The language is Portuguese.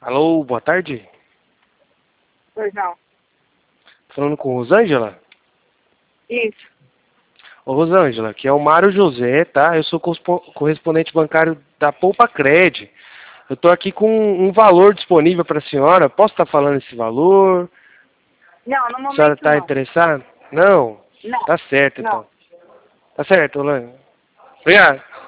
Alô, boa tarde. Pois não. Falando com Rosângela? Isso. Ô, Rosângela, aqui é o Mário José, tá? Eu sou correspondente bancário da Poupa Cred. Eu tô aqui com um valor disponível para a senhora. Posso estar falando esse valor? Não, no A senhora momento está não. interessada? Não? Não. Tá certo, Não. então. Tá certo, Rosângela. Obrigado.